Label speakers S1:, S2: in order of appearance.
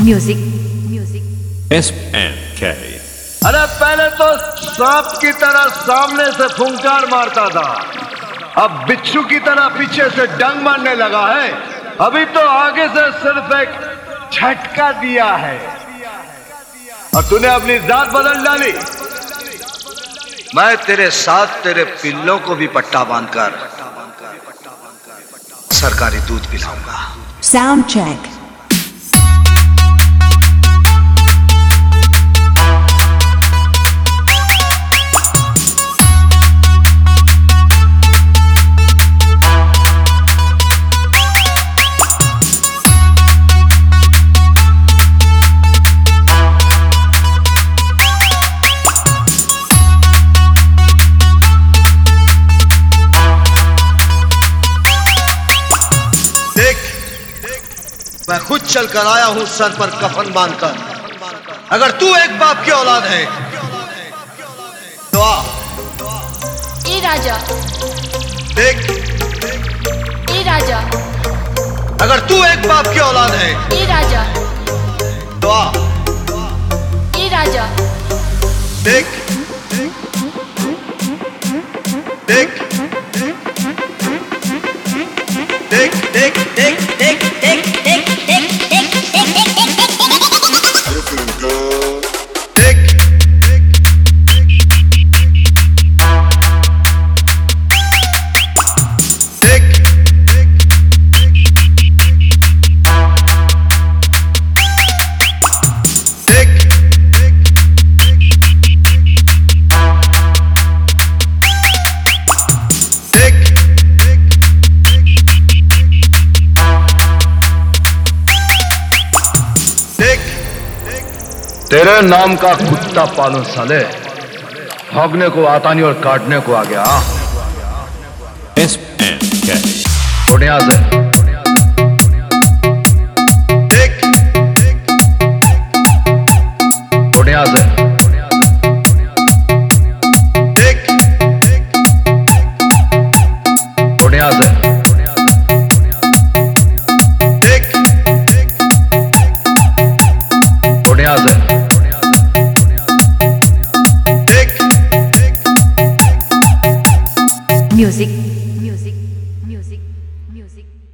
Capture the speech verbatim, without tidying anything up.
S1: Music music
S2: S N के।
S3: अरे पहले तो सांप की तरह सामने से फुंकार मारता था, अब बिच्छू की तरह पीछे से डंग मारने लगा है। अभी तो आगे से सिर्फ एक झटका दिया है और तूने अपनी जात बदल डाली।
S4: मैं तेरे साथ तेरे पिल्लों को भी पट्टा बांधकर सरकारी दूध पिलाऊंगा।
S1: Sound check.
S4: मैं खुद चल कर आया हूं सर पर कफन बांधकर। अगर तू एक बाप की औलाद है तो आ।
S5: ए राजा
S4: देख,
S5: ए राजा
S4: अगर तू एक बाप की औलाद है
S5: ए राजा
S4: तो आ।
S5: ए राजा
S4: देख देख देख देख देख देख देख देख
S3: तेरे नाम का कुत्ता पालू साले, भौंकने को आता नहीं और काटने को आ गया।
S2: एस एन के।
S3: उठ यहां से।
S4: देख
S3: उठ यहां से।
S4: देख
S3: उठ यहां से।
S4: देख
S3: उठ यहां से।
S1: Music music music music